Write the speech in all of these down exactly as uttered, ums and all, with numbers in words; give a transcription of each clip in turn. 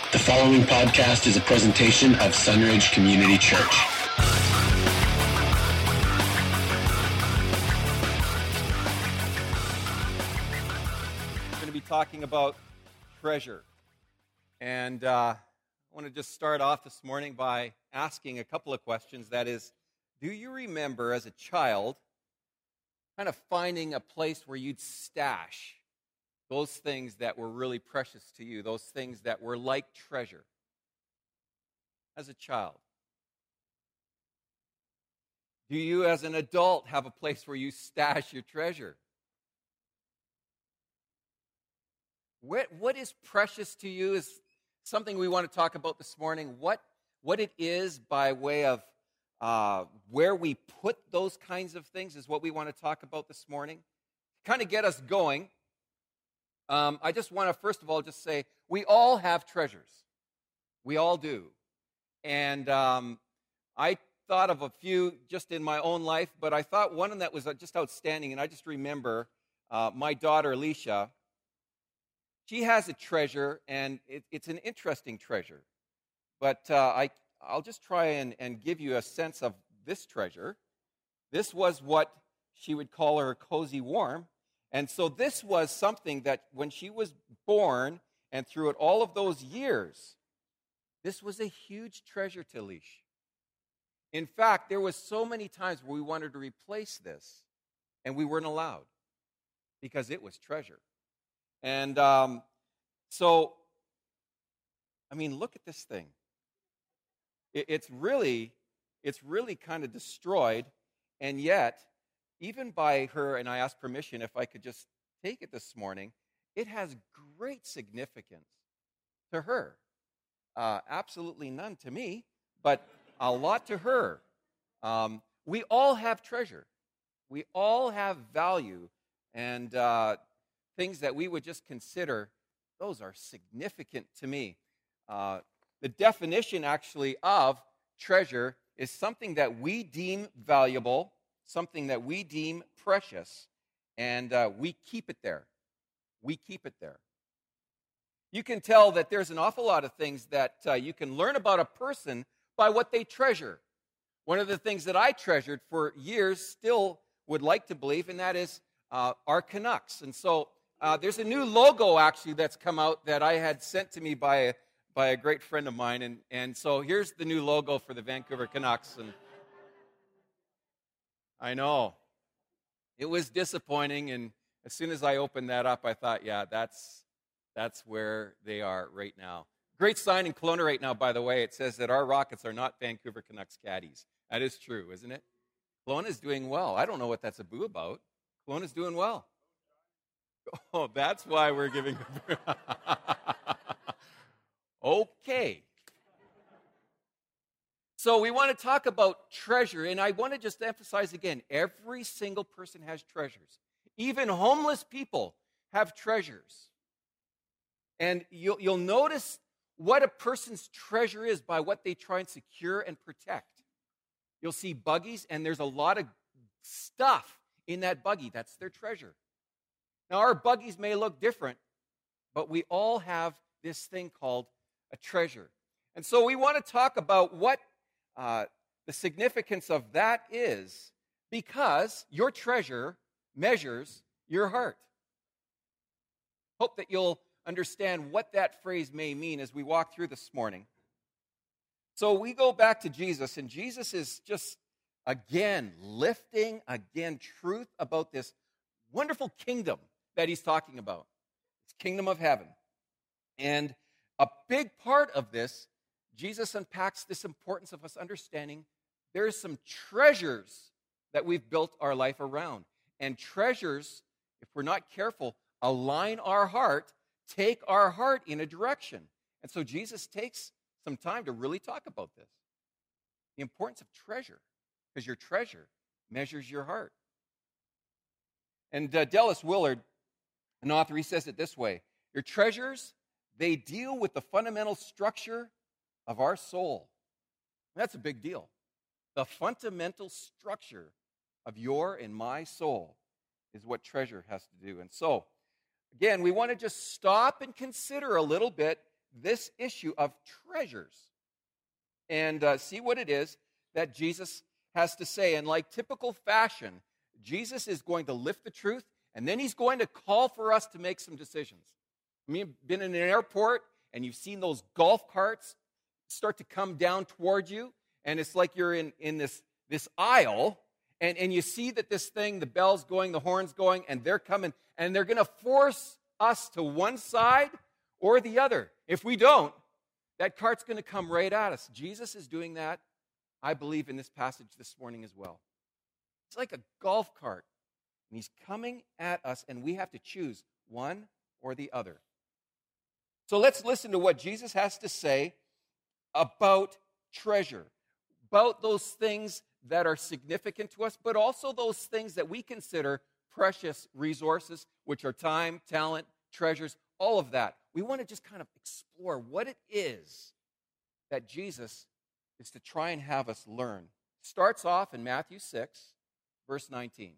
The following podcast is a presentation of Sunridge Community Church. We're going to be talking about treasure. And uh, I want to just start off this morning by asking a couple of questions. That is, do you remember as a child kind of finding a place where you'd stash those things that were really precious to you, those things that were like treasure as a child? Do you as an adult have a place where you stash your treasure? What, what is precious to you is something we want to talk about this morning. What, what it is by way of uh, where we put those kinds of things is what we want to talk about this morning. To kind of get us going, Um, I just want to, first of all, just say, we all have treasures. We all do. And um, I thought of a few just in my own life, but I thought one that was just outstanding, and I just remember uh, my daughter, Alicia. She has a treasure, and it, it's an interesting treasure. But uh, I, I'll just try and, and give you a sense of this treasure. This was what she would call her cozy warm. And so this was something that when she was born and through it all of those years, this was a huge treasure to Leash. In fact, there was so many times where we wanted to replace this, and we weren't allowed because it was treasure. And um, so, I mean, look at this thing. It, it's really, it's really kind of destroyed, and yet, even by her, and I asked permission if I could just take it this morning, it has great significance to her. Uh, absolutely none to me, but a lot to her. Um, we all have treasure. We all have value, and uh, things that we would just consider, those are significant to me. Uh, the definition, actually, of treasure is something that we deem valuable, something that we deem precious, and uh, we keep it there. We keep it there. You can tell that there's an awful lot of things that uh, you can learn about a person by what they treasure. One of the things that I treasured for years, still would like to believe, and that is uh, our Canucks. And so uh, there's a new logo, actually, that's come out that I had sent to me by a, by a great friend of mine. And, and so here's the new logo for the Vancouver Canucks. And I know. It was disappointing, and as soon as I opened that up, I thought, yeah, that's that's where they are right now. Great sign in Kelowna right now, by the way. It says that our Rockets are not Vancouver Canucks caddies. That is true, isn't it? Kelowna is doing well. I don't know what that's a boo about. Kelowna's doing well. Oh, that's why we're giving a boo. Okay. So we want to talk about treasure, and I want to just emphasize again, every single person has treasures. Even homeless people have treasures. And you'll, you'll notice what a person's treasure is by what they try and secure and protect. You'll see buggies, and there's a lot of stuff in that buggy. That's their treasure. Now, our buggies may look different, but we all have this thing called a treasure. And so we want to talk about what Uh, the significance of that is because your treasure measures your heart. Hope that you'll understand what that phrase may mean as we walk through this morning. So we go back to Jesus, and Jesus is just, again, lifting, again, truth about this wonderful kingdom that he's talking about. It's kingdom of heaven. And a big part of this, Jesus unpacks this importance of us understanding there's some treasures that we've built our life around. And treasures, if we're not careful, align our heart, take our heart in a direction. And so Jesus takes some time to really talk about this. The importance of treasure, because your treasure measures your heart. And uh, Dallas Willard, an author, he says it this way: your treasures, they deal with the fundamental structure of our soul. That's a big deal. The fundamental structure of your and my soul is what treasure has to do. And so, again, we want to just stop and consider a little bit this issue of treasures and uh, see what it is that Jesus has to say. And like typical fashion, Jesus is going to lift the truth, and then he's going to call for us to make some decisions. I mean, you've been in an airport, and you've seen those golf carts start to come down toward you, and it's like you're in, in this, this aisle, and, and you see that this thing, the bell's going, the horn's going, and they're coming, and they're going to force us to one side or the other. If we don't, that cart's going to come right at us. Jesus is doing that, I believe, in this passage this morning as well. It's like a golf cart, and he's coming at us, and we have to choose one or the other. So let's listen to what Jesus has to say about treasure, about those things that are significant to us, but also those things that we consider precious resources, which are time, talent, treasures, all of that. We want to just kind of explore what it is that Jesus is to try and have us learn. Starts off in Matthew six, verse nineteen.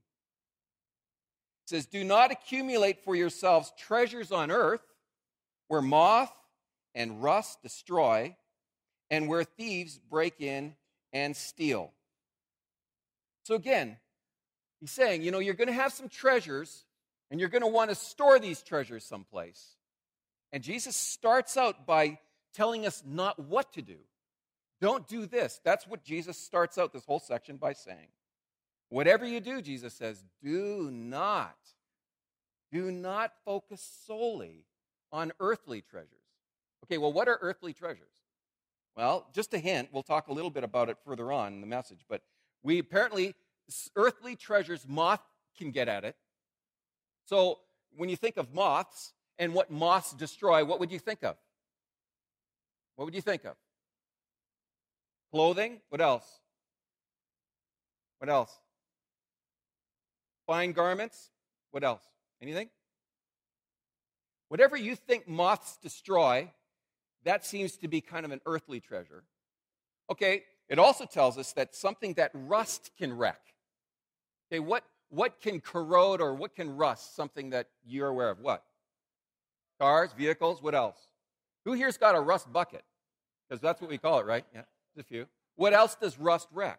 It says, "Do not accumulate for yourselves treasures on earth, where moth and rust destroy, and where thieves break in and steal." So again, he's saying, you know, you're going to have some treasures, and you're going to want to store these treasures someplace. And Jesus starts out by telling us not what to do. Don't do this. That's what Jesus starts out this whole section by saying. Whatever you do, Jesus says, do not, do not focus solely on earthly treasures. Okay, well, what are earthly treasures? Well, just a hint, we'll talk a little bit about it further on in the message, but we apparently, earthly treasures, moth can get at it. So when you think of moths and what moths destroy, what would you think of? What would you think of? Clothing? What else? What else? Fine garments? What else? Anything? Whatever you think moths destroy, that seems to be kind of an earthly treasure. Okay, it also tells us that something that rust can wreck. Okay, what, what can corrode or what can rust? Something that you're aware of. What? Cars, vehicles, what else? Who here's got a rust bucket? Because that's what we call it, right? Yeah, there's a few. What else does rust wreck?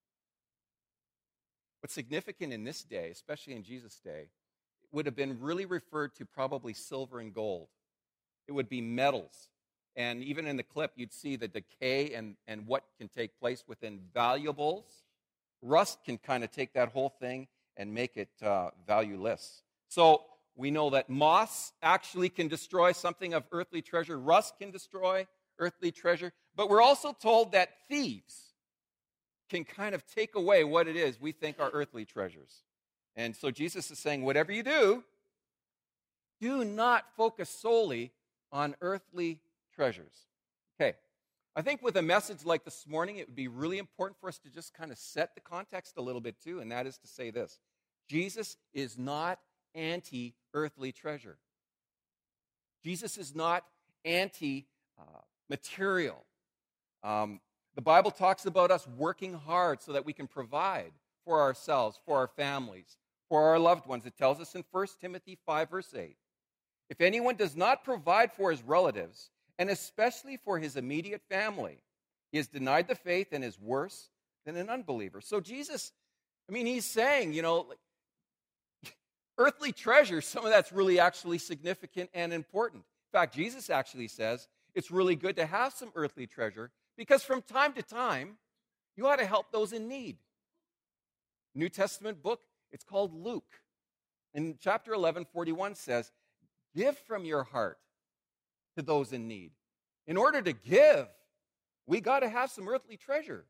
What's significant in this day, especially in Jesus' day, would have been really referred to probably silver and gold. It would be metals. And even in the clip, you'd see the decay and, and what can take place within valuables. Rust can kind of take that whole thing and make it uh, valueless. So we know that moths actually can destroy something of earthly treasure. Rust can destroy earthly treasure. But we're also told that thieves can kind of take away what it is we think are earthly treasures. And so Jesus is saying, whatever you do, do not focus solely on earthly treasures. Okay, I think with a message like this morning, it would be really important for us to just kind of set the context a little bit too, and that is to say this. Jesus is not anti-earthly treasure. Jesus is not anti-material. Um, the Bible talks about us working hard so that we can provide for ourselves, for our families, for our loved ones. It tells us in First Timothy five, verse eight, if anyone does not provide for his relatives, and especially for his immediate family, he has denied the faith and is worse than an unbeliever. So Jesus, I mean, he's saying, you know, like, earthly treasure, some of that's really actually significant and important. In fact, Jesus actually says it's really good to have some earthly treasure because from time to time, you ought to help those in need. New Testament book, it's called Luke. In chapter eleven, forty-one says, give from your heart to those in need. In order to give, we got to have some earthly treasure.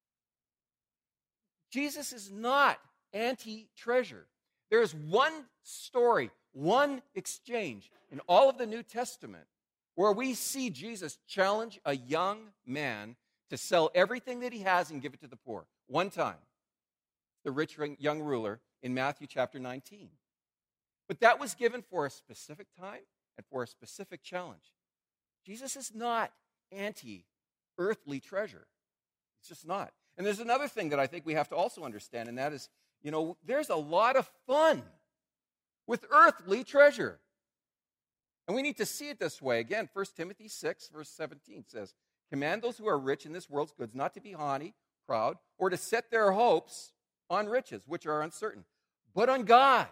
Jesus is not anti-treasure. There is one story, one exchange in all of the New Testament where we see Jesus challenge a young man to sell everything that he has and give it to the poor. One time. The rich young ruler in Matthew chapter nineteen. But that was given for a specific time and for a specific challenge. Jesus is not anti-earthly treasure. It's just not. And there's another thing that I think we have to also understand, and that is, you know, there's a lot of fun with earthly treasure. And we need to see it this way. Again, First Timothy six, verse seventeen says, command those who are rich in this world's goods not to be haughty, proud, or to set their hopes on riches, which are uncertain, but on God.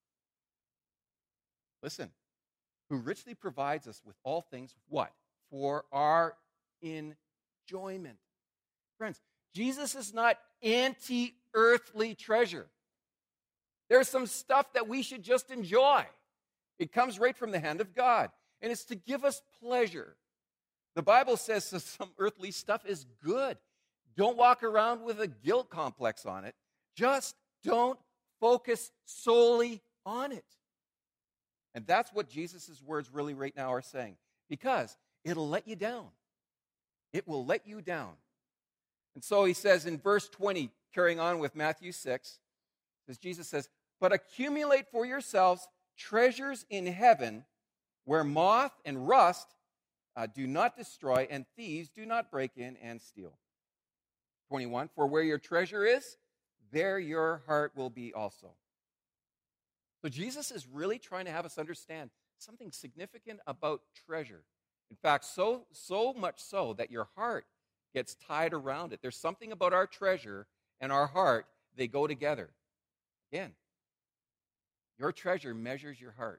Listen, who richly provides us with all things, what? For our enjoyment. Friends, Jesus is not anti-earthly treasure. There's some stuff that we should just enjoy. It comes right from the hand of God, and it's to give us pleasure. The Bible says that some earthly stuff is good. Don't walk around with a guilt complex on it. Just don't focus solely on it. And that's what Jesus' words really right now are saying, because it'll let you down. It will let you down. And so he says in verse twenty, carrying on with Matthew six, as Jesus says, but accumulate for yourselves treasures in heaven where moth and rust uh, do not destroy and thieves do not break in and steal. twenty-one, for where your treasure is, there your heart will be also. So Jesus is really trying to have us understand something significant about treasure. In fact, so, so much so that your heart gets tied around it. There's something about our treasure and our heart, they go together. Again, your treasure measures your heart.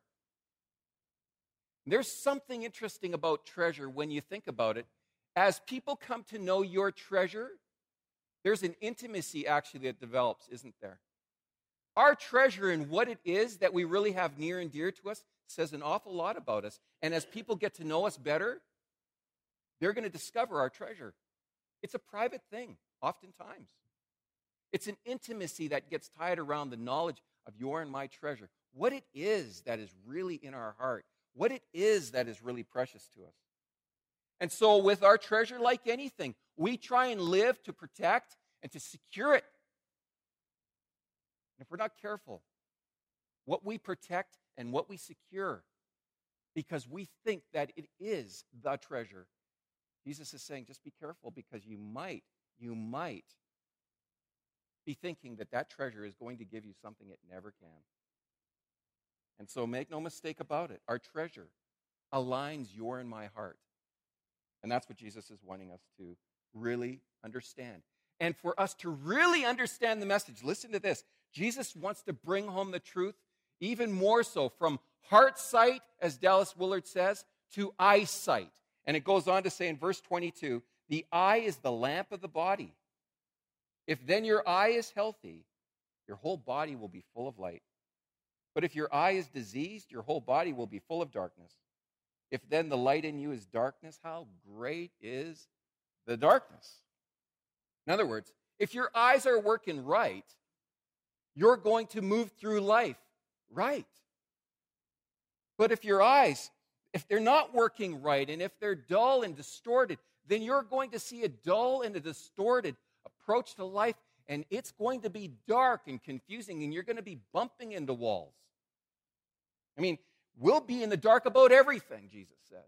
There's something interesting about treasure when you think about it. As people come to know your treasure, there's an intimacy actually that develops, isn't there? Our treasure and what it is that we really have near and dear to us says an awful lot about us. And as people get to know us better, they're going to discover our treasure. It's a private thing, oftentimes. It's an intimacy that gets tied around the knowledge of your and my treasure. What it is that is really in our heart. What it is that is really precious to us. And so with our treasure, like anything, we try and live to protect and to secure it. And if we're not careful, what we protect and what we secure, because we think that it is the treasure, Jesus is saying, just be careful, because you might, you might be thinking that that treasure is going to give you something it never can. And so make no mistake about it. Our treasure aligns your and my heart. And that's what Jesus is wanting us to really understand. And for us to really understand the message, listen to this. Jesus wants to bring home the truth even more so from heart sight, as Dallas Willard says, to eyesight. And it goes on to say in verse twenty-two, the eye is the lamp of the body. If then your eye is healthy, your whole body will be full of light. But if your eye is diseased, your whole body will be full of darkness. If then the light in you is darkness, how great is the darkness? In other words, if your eyes are working right, you're going to move through life right. But if your eyes, if they're not working right, and if they're dull and distorted, then you're going to see a dull and a distorted approach to life, and it's going to be dark and confusing, and you're going to be bumping into walls. I mean, we'll be in the dark about everything, Jesus says.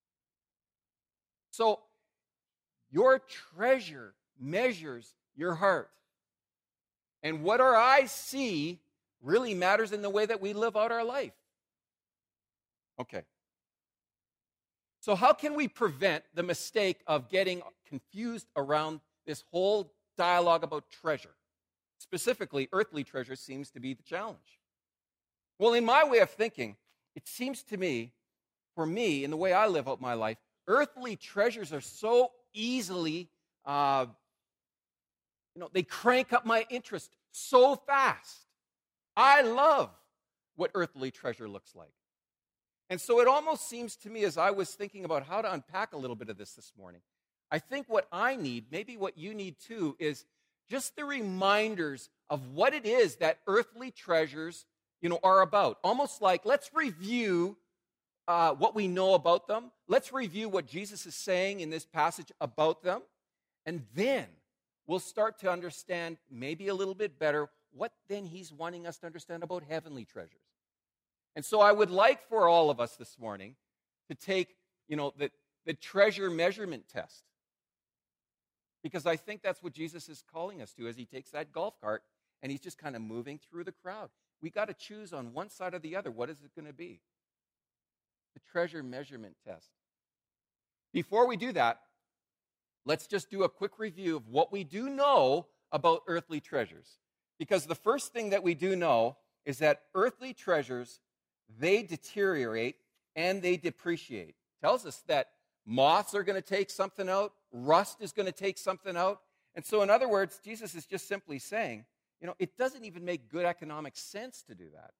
So, your treasure measures your heart. And what our eyes see really matters in the way that we live out our life. Okay. So how can we prevent the mistake of getting confused around this whole dialogue about treasure? Specifically, earthly treasure seems to be the challenge. Well, in my way of thinking, it seems to me, for me, in the way I live out my life, earthly treasures are so easily, uh, you know, they crank up my interest so fast. I love what earthly treasure looks like. And so it almost seems to me, as I was thinking about how to unpack a little bit of this this morning, I think what I need, maybe what you need too, is just the reminders of what it is that earthly treasures, you know, are about. Almost like, let's review uh, what we know about them. Let's review what Jesus is saying in this passage about them. And then we'll start to understand maybe a little bit better what then he's wanting us to understand about heavenly treasures. And so I would like for all of us this morning to take, you know, the, the treasure measurement test. Because I think that's what Jesus is calling us to as he takes that golf cart and he's just kind of moving through the crowd. We got to choose on one side or the other. What is it going to be? the treasure measurement test. Before we do that, let's just do a quick review of what we do know about earthly treasures. Because the first thing that we do know is that earthly treasures, they deteriorate and they depreciate. It tells us that moths are going to take something out, rust is going to take something out. And so, in other words, Jesus is just simply saying, you know, it doesn't even make good economic sense to do that.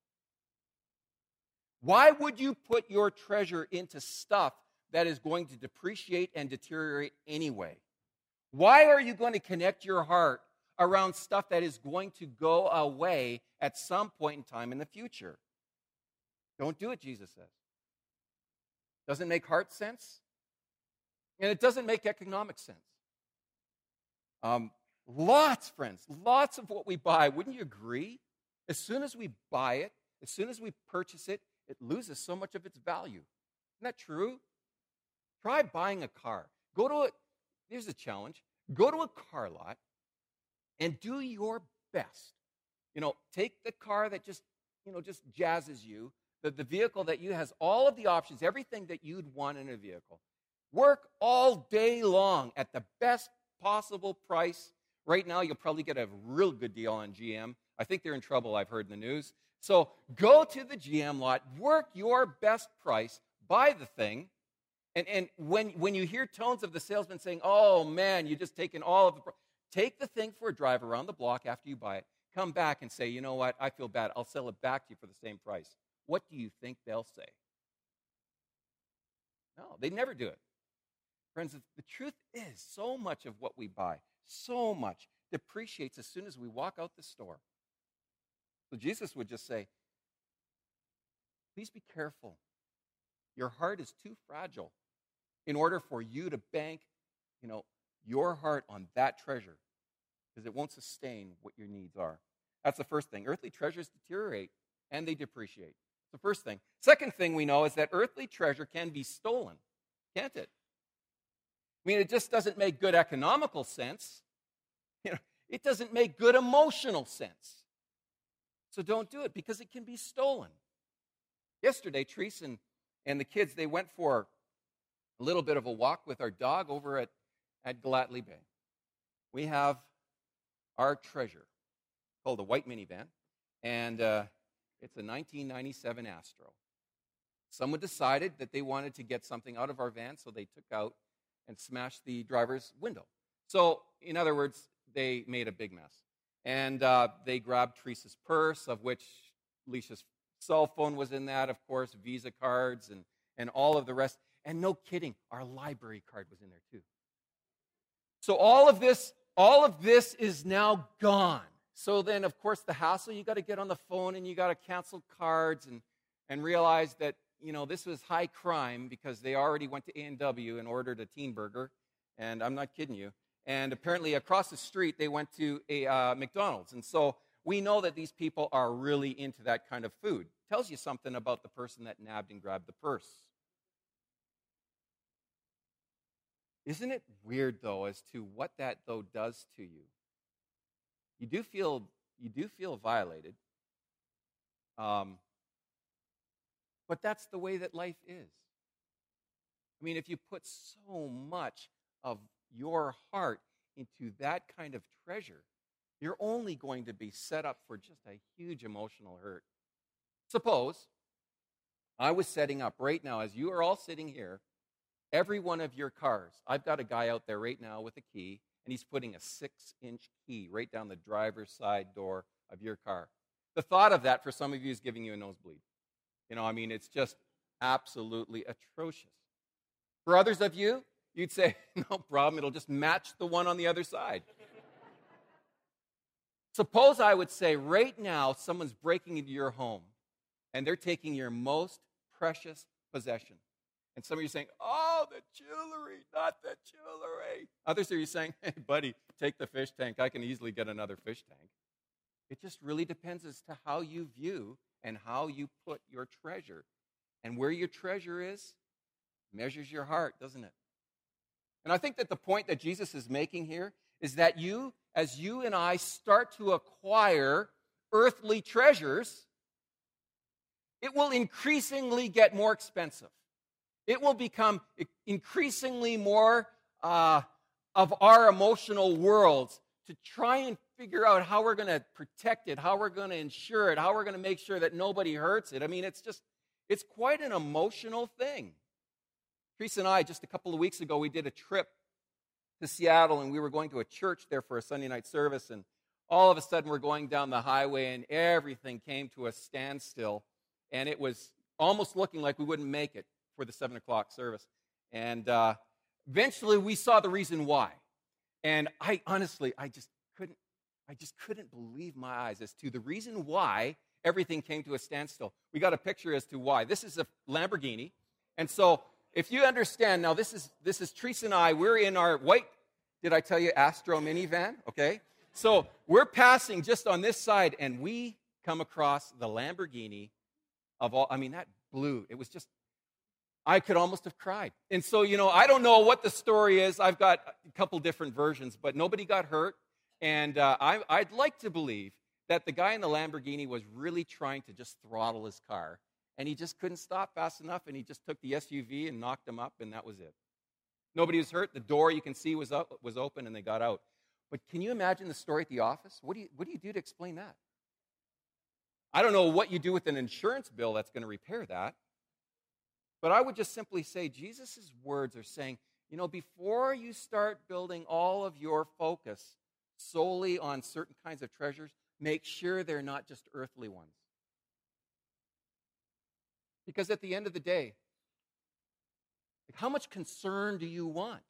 Why would you put your treasure into stuff that is going to depreciate and deteriorate anyway? Why are you going to connect your heart around stuff that is going to go away at some point in time in the future? Don't do it, Jesus says. Doesn't make heart sense, and it doesn't make economic sense. Um, lots, friends, lots of what we buy, wouldn't you agree? As soon as we buy it, as soon as we purchase it, it loses so much of its value. Isn't that true? Try buying a car. Go to a, here's a challenge. Go to a car lot and do your best. You know, take the car that just, you know, just jazzes you, the, the vehicle that you has all of the options, everything that you'd want in a vehicle. Work all day long at the best possible price. Right now, you'll probably get a real good deal on G M. I think they're in trouble, I've heard in the news. So go to the G M lot, work your best price, buy the thing, and, and when, when you hear tones of the salesman saying, oh man, you've just taken all of the, pro-, take the thing for a drive around the block after you buy it, come back and say, you know what, I feel bad, I'll sell it back to you for the same price. What do you think they'll say? No, they never do it. Friends, the truth is, so much of what we buy, so much, depreciates as soon as we walk out the store. So Jesus would just say, please be careful. Your heart is too fragile in order for you to bank, you know, your heart on that treasure, because it won't sustain what your needs are. That's the first thing. Earthly treasures deteriorate and they depreciate. The first thing. Second thing we know is that earthly treasure can be stolen, can't it? I mean, it just doesn't make good economical sense. You know, it doesn't make good emotional sense. So don't do it because it can be stolen. Yesterday, Teresa and, and the kids, they went for a little bit of a walk with our dog over at, at Gallatley Bay. We have our treasure called a white minivan, and uh, it's a nineteen ninety-seven Astro. Someone decided that they wanted to get something out of our van, so they took out and smashed the driver's window. So, in other words, they made a big mess. And uh, they grabbed Teresa's purse, of which Alicia's cell phone was in that, of course, Visa cards and, and all of the rest. And no kidding, our library card was in there too. So all of this, all of this is now gone. So then, of course, the hassle, you got to get on the phone and you got to cancel cards and, and realize that, you know, this was high crime because they already went to A and W and ordered a teen burger. And I'm not kidding you. And apparently across the street, they went to a uh, McDonald's. And so we know that these people are really into that kind of food. Tells you something about the person that nabbed and grabbed the purse. Isn't it weird, though, as to what that, though, does to you? You do feel, you do feel violated. Um, but that's the way that life is. I mean, if you put so much of your heart into that kind of treasure, you're only going to be set up for just a huge emotional hurt. Suppose I was setting up right now, as you are all sitting here, every one of your cars. I've got a guy out there right now with a key, and he's putting a six-inch key right down the driver's side door of your car. The thought of that for some of you is giving you a nosebleed. You know, I mean, it's just absolutely atrocious. For others of you, you'd say, no problem, it'll just match the one on the other side. Suppose I would say right now someone's breaking into your home and they're taking your most precious possession. And some of you are saying, oh, the jewelry, not the jewelry. Others of you are saying, hey, buddy, take the fish tank. I can easily get another fish tank. It just really depends as to how you view and how you put your treasure. And where your treasure is measures your heart, doesn't it? And I think that the point that Jesus is making here is that you, as you and I start to acquire earthly treasures, it will increasingly get more expensive. It will become increasingly more uh, of our emotional worlds to try and figure out how we're going to protect it, how we're going to insure it, how we're going to make sure that nobody hurts it. I mean, it's just, it's quite an emotional thing. Teresa and I, just a couple of weeks ago, we did a trip to Seattle, and we were going to a church there for a Sunday night service, and all of a sudden we're going down the highway, and everything came to a standstill, and it was almost looking like we wouldn't make it for the seven o'clock service. And uh, eventually we saw the reason why. And I honestly, I just couldn't, I just couldn't believe my eyes as to the reason why everything came to a standstill. We got a picture as to why. This is a Lamborghini, and so if you understand, now this is this is Teresa and I, we're in our white, did I tell you, Astro minivan, okay? So we're passing just on this side, and we come across the Lamborghini of all, I mean, that blue, it was just, I could almost have cried. And so, you know, I don't know what the story is. I've got a couple different versions, but nobody got hurt. And uh, I, I'd like to believe that the guy in the Lamborghini was really trying to just throttle his car, and he just couldn't stop fast enough, and he just took the S U V and knocked him up, and that was it. Nobody was hurt. The door, you can see, was up, was open, and they got out. But can you imagine the story at the office? What do you, what do you do to explain that? I don't know what you do with an insurance bill that's going to repair that. But I would just simply say Jesus' words are saying, you know, before you start building all of your focus solely on certain kinds of treasures, make sure they're not just earthly ones. Because at the end of the day, how much concern do you want?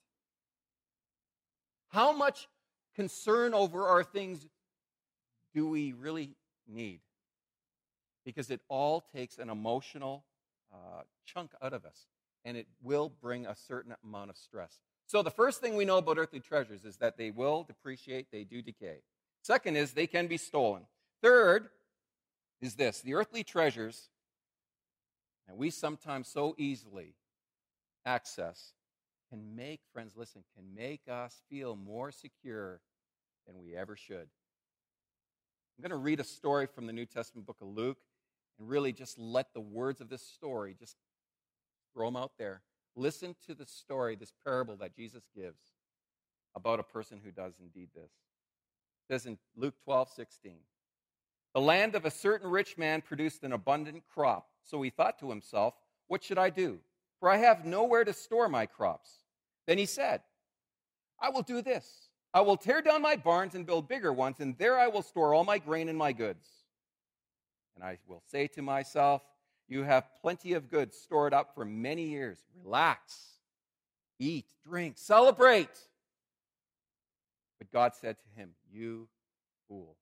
How much concern over our things do we really need? Because it all takes an emotional uh, chunk out of us, and it will bring a certain amount of stress. So the first thing we know about earthly treasures is that they will depreciate, they do decay. Second is they can be stolen. Third is this: the earthly treasures, and we sometimes so easily access, can make, friends, listen, can make us feel more secure than we ever should. I'm going to read a story from the New Testament book of Luke and really just let the words of this story, just throw them out there. Listen to the story, this parable that Jesus gives about a person who does indeed this. It says in Luke twelve sixteen, the land of a certain rich man produced an abundant crop. So he thought to himself, what should I do? For I have nowhere to store my crops. Then he said, I will do this. I will tear down my barns and build bigger ones, and there I will store all my grain and my goods. And I will say to myself, you have plenty of goods stored up for many years. Relax, eat, drink, celebrate. But God said to him, you fool.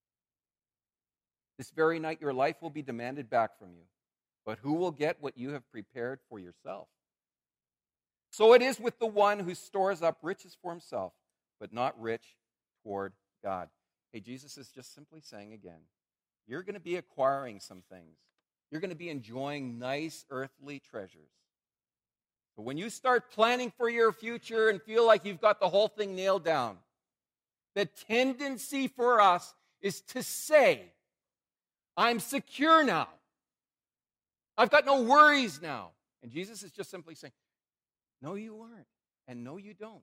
This very night your life will be demanded back from you. But who will get what you have prepared for yourself? So it is with the one who stores up riches for himself, but not rich toward God. Hey, Jesus is just simply saying again, you're going to be acquiring some things. You're going to be enjoying nice earthly treasures. But when you start planning for your future and feel like you've got the whole thing nailed down, the tendency for us is to say, I'm secure now. I've got no worries now. And Jesus is just simply saying, no, you aren't. And no, you don't.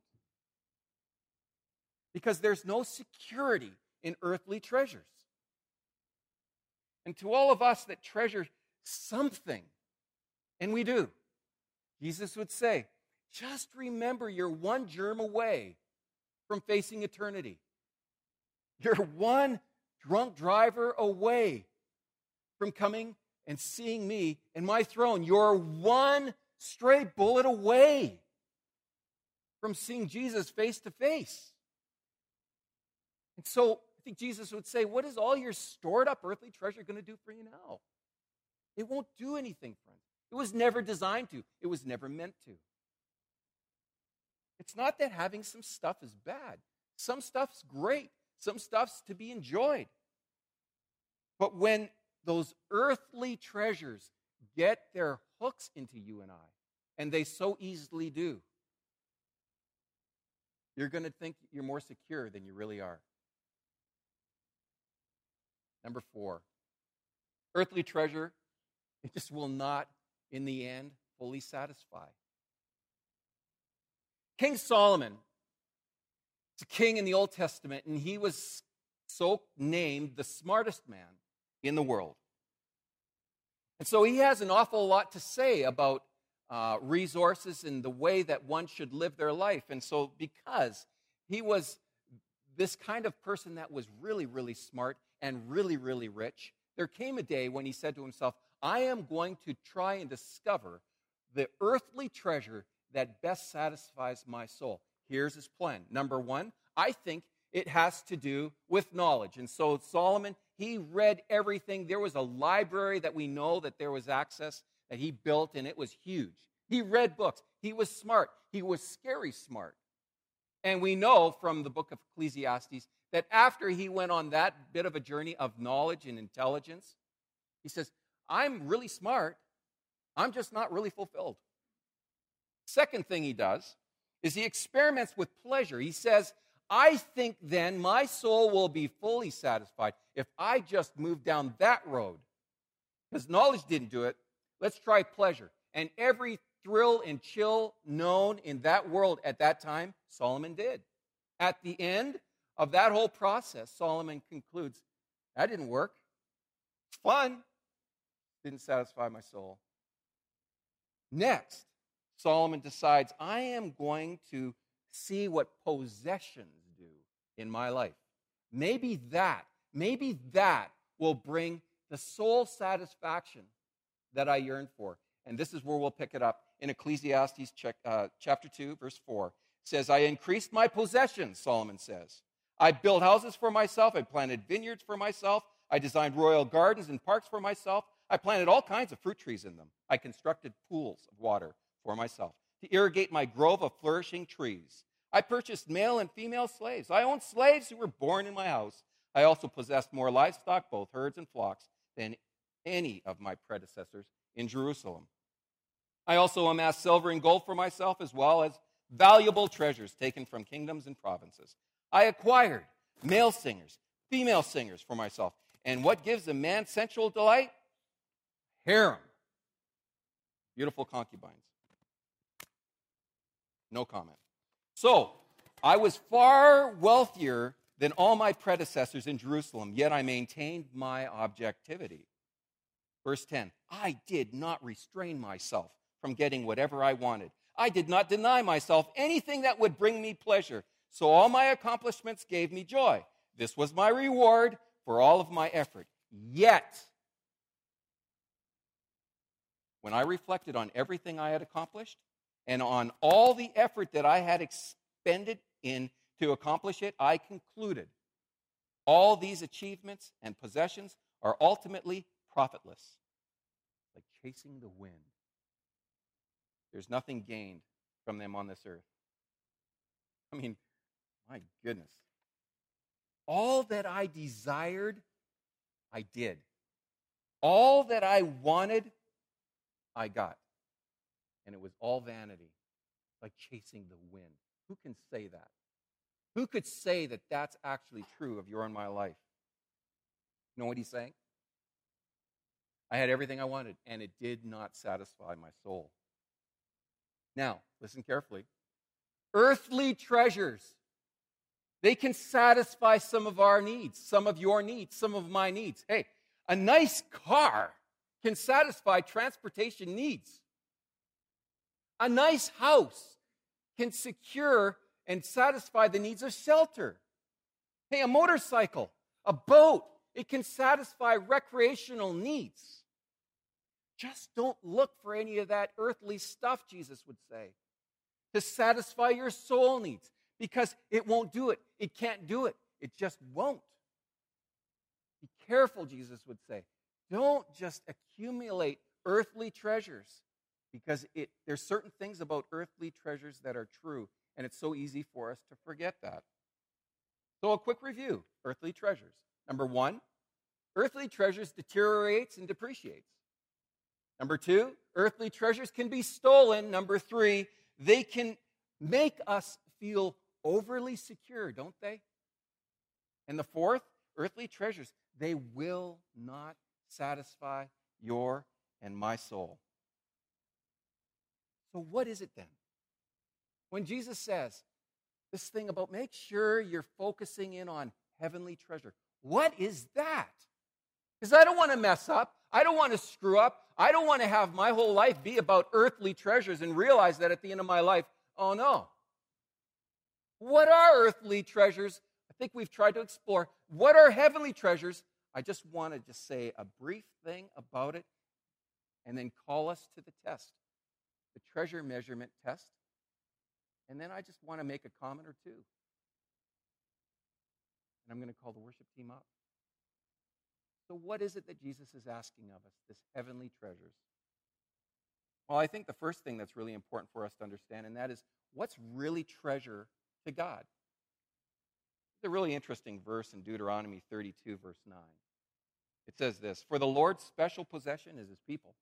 Because there's no security in earthly treasures. And to all of us that treasure something, and we do, Jesus would say, just remember you're one germ away from facing eternity. You're one drunk driver away from coming and seeing me in my throne. You're one stray bullet away from seeing Jesus face to face. And so I think Jesus would say, what is all your stored up earthly treasure going to do for you now? It won't do anything, friends. It was never designed to. It was never meant to. It's not that having some stuff is bad. Some stuff's great. Some stuff's to be enjoyed. But when those earthly treasures get their hooks into you and I, and they so easily do, you're going to think you're more secure than you really are. Number four, earthly treasure, it just will not, in the end, fully satisfy. King Solomon is a king in the Old Testament, and he was so named the smartest man in the world. And so he has an awful lot to say about uh, resources and the way that one should live their life. And so because he was this kind of person that was really, really smart and really, really rich, there came a day when he said to himself, I am going to try and discover the earthly treasure that best satisfies my soul. Here's his plan. Number one, I think it has to do with knowledge. And so Solomon, he read everything. There was a library that we know that there was access that he built, and it was huge. He read books. He was smart. He was scary smart. And we know from the book of Ecclesiastes that after he went on that bit of a journey of knowledge and intelligence, he says, I'm really smart. I'm just not really fulfilled. Second thing he does is he experiments with pleasure. He says, I think then my soul will be fully satisfied if I just move down that road. Because knowledge didn't do it. Let's try pleasure. And every thrill and chill known in that world at that time, Solomon did. At the end of that whole process, Solomon concludes, that didn't work. It's fun. Didn't satisfy my soul. Next, Solomon decides, I am going to see what possessions do in my life. Maybe that, maybe that will bring the soul satisfaction that I yearn for. And this is where we'll pick it up in Ecclesiastes check, uh, chapter two, verse four. It says, I increased my possessions, Solomon says. I built houses for myself. I planted vineyards for myself. I designed royal gardens and parks for myself. I planted all kinds of fruit trees in them. I constructed pools of water for myself to irrigate my grove of flourishing trees. I purchased male and female slaves. I owned slaves who were born in my house. I also possessed more livestock, both herds and flocks, than any of my predecessors in Jerusalem. I also amassed silver and gold for myself, as well as valuable treasures taken from kingdoms and provinces. I acquired male singers, female singers for myself. And what gives a man sensual delight? Harem. Beautiful concubines. No comment. So, I was far wealthier than all my predecessors in Jerusalem, yet I maintained my objectivity. Verse ten, I did not restrain myself from getting whatever I wanted. I did not deny myself anything that would bring me pleasure, so all my accomplishments gave me joy. This was my reward for all of my effort. Yet, when I reflected on everything I had accomplished and on all the effort that I had expended in to accomplish it, I concluded all these achievements and possessions are ultimately profitless, like chasing the wind. There's nothing gained from them on this earth. I mean, my goodness. All that I desired, I did. All that I wanted, I got. And it was all vanity, like chasing the wind. Who can say that? Who could say that that's actually true of your and my life? You know what he's saying? I had everything I wanted, and it did not satisfy my soul. Now, listen carefully. Earthly treasures, they can satisfy some of our needs, some of your needs, some of my needs. Hey, a nice car can satisfy transportation needs. A nice house can secure and satisfy the needs of shelter. Hey, a motorcycle, a boat, it can satisfy recreational needs. Just don't look for any of that earthly stuff, Jesus would say, to satisfy your soul needs, because it won't do it. It can't do it. It just won't. Be careful, Jesus would say. Don't just accumulate earthly treasures, because it, there's certain things about earthly treasures that are true, and it's so easy for us to forget that. So a quick review, earthly treasures. Number one, earthly treasures deteriorates and depreciates. Number two, earthly treasures can be stolen. Number three, they can make us feel overly secure, don't they? And the fourth, earthly treasures, they will not satisfy your and my soul. So what is it then? When Jesus says this thing about make sure you're focusing in on heavenly treasure, what is that? Because I don't want to mess up. I don't want to screw up. I don't want to have my whole life be about earthly treasures and realize that at the end of my life, oh no. What are earthly treasures? I think we've tried to explore. What are heavenly treasures? I just want to just say a brief thing about it and then call us to the test, the treasure measurement test. And then I just want to make a comment or two. And I'm going to call the worship team up. So what is it that Jesus is asking of us, this heavenly treasures? Well, I think the first thing that's really important for us to understand, and that is what's really treasure to God. It's a really interesting verse in Deuteronomy thirty-two, verse nine. It says this, "For the Lord's special possession is his people."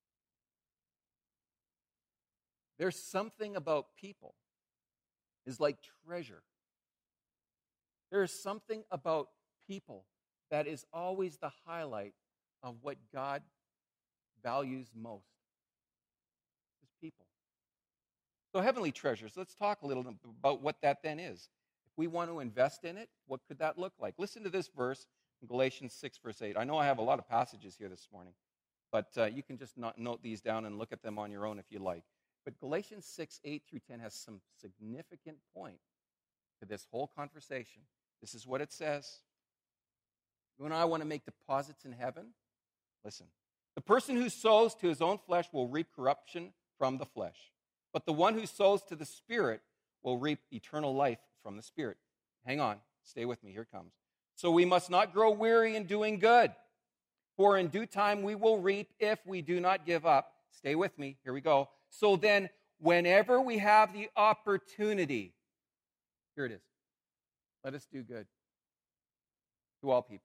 There's something about people is like treasure. There is something about people that is always the highlight of what God values most. His people. So heavenly treasures, let's talk a little about what that then is. If we want to invest in it, what could that look like? Listen to this verse in Galatians six, verse eight. I know I have a lot of passages here this morning, but uh, you can just not note these down and look at them on your own if you like. But Galatians six, eight through ten has some significant point to this whole conversation. This is what it says. You and I want to make deposits in heaven? Listen. The person who sows to his own flesh will reap corruption from the flesh. But the one who sows to the Spirit will reap eternal life from the Spirit. Hang on. Stay with me. Here it comes. So we must not grow weary in doing good. For in due time we will reap if we do not give up. Stay with me. Here we go. So then, whenever we have the opportunity, here it is. Let us do good to all people.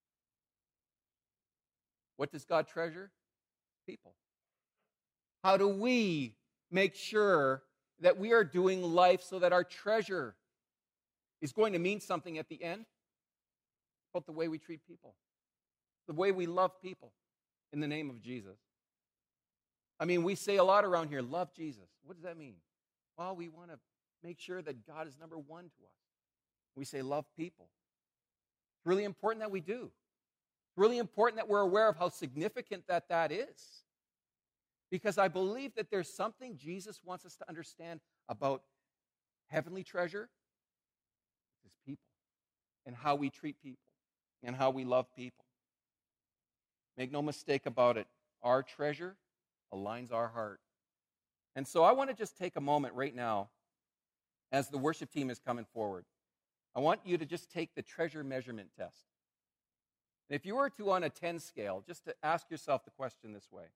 What does God treasure? People. How do we make sure that we are doing life so that our treasure is going to mean something at the end? About the way we treat people, the way we love people in the name of Jesus. I mean, we say a lot around here, love Jesus. What does that mean? Well, we want to make sure that God is number one to us. We say love people. It's really important that we do. It's really important that we're aware of how significant that that is. Because I believe that there's something Jesus wants us to understand about heavenly treasure, his people, and how we treat people, and how we love people. Make no mistake about it, our treasure aligns our heart. And so I want to just take a moment right now as the worship team is coming forward. I want you to just take the treasure measurement test. And if you were to, on a ten scale, just to ask yourself the question this way.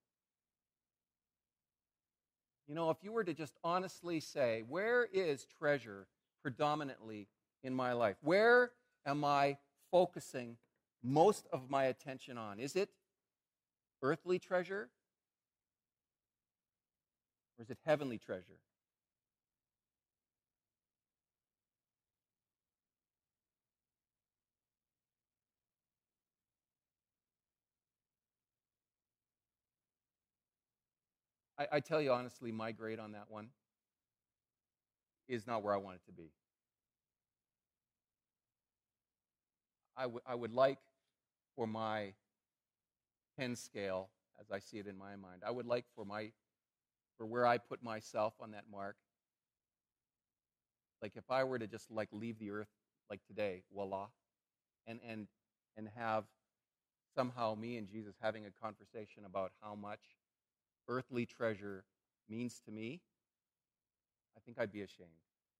You know, if you were to just honestly say, where is treasure predominantly in my life? Where am I focusing most of my attention on? Is it earthly treasure? Or is it heavenly treasure? I, I tell you honestly, my grade on that one is not where I want it to be. I, w- I would like for my ten scale, as I see it in my mind, I would like for my for where I put myself on that mark. Like if I were to just like leave the earth like today, voila, and and and have somehow me and Jesus having a conversation about how much earthly treasure means to me, I think I'd be ashamed.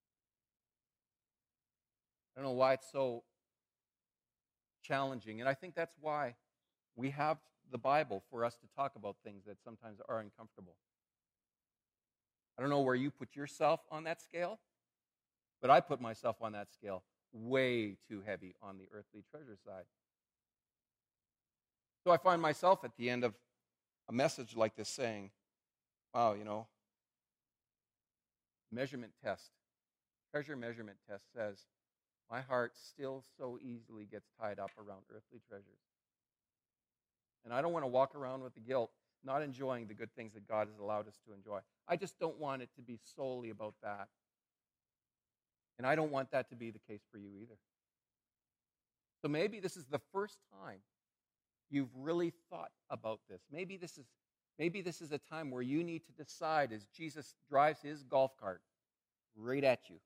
I don't know why it's so challenging, and I think that's why we have the Bible for us to talk about things that sometimes are uncomfortable. I don't know where you put yourself on that scale, but I put myself on that scale way too heavy on the earthly treasure side. So I find myself at the end of a message like this saying, wow, you know, measurement test, treasure measurement test says, my heart still so easily gets tied up around earthly treasures. And I don't want to walk around with the guilt not enjoying the good things that God has allowed us to enjoy. I just don't want it to be solely about that. And I don't want that to be the case for you either. So maybe this is the first time you've really thought about this. Maybe this is maybe this is a time where you need to decide as Jesus drives his golf cart right at you.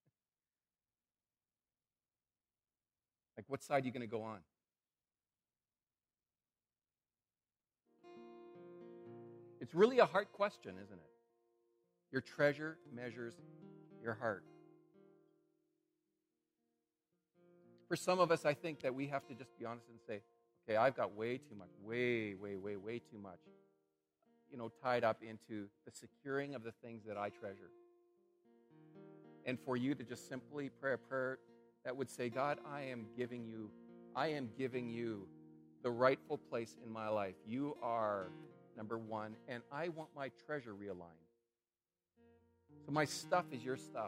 Like, what side are you going to go on? It's really a hard question, isn't it? Your treasure measures your heart. For some of us, I think that we have to just be honest and say, okay, I've got way too much, way, way, way, way too much, you know, tied up into the securing of the things that I treasure. And for you to just simply pray a prayer that would say, God, I am giving you, I am giving you the rightful place in my life. You are number one, and I want my treasure realigned. So my stuff is your stuff.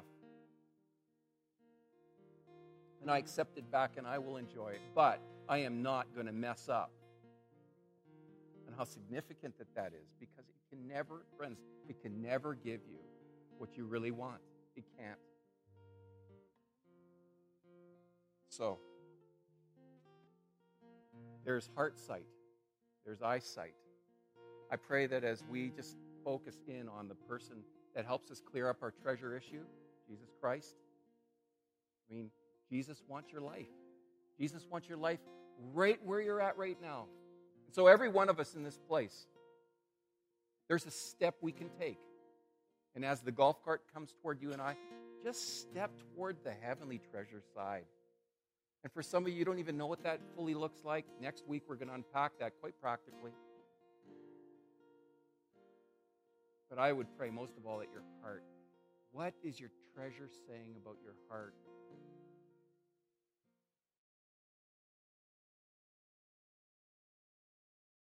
And I accept it back and I will enjoy it. But I am not going to mess up. And how significant that that is, because it can never, friends, it can never give you what you really want. It can't. So, there's heart sight. There's eyesight. I pray that as we just focus in on the person that helps us clear up our treasure issue, Jesus Christ, I mean, Jesus wants your life. Jesus wants your life right where you're at right now. And so every one of us in this place, there's a step we can take. And as the golf cart comes toward you and I, just step toward the heavenly treasure side. And for some of you, you don't even know what that fully looks like. Next week, we're going to unpack that quite practically. But I would pray most of all at your heart. What is your treasure saying about your heart?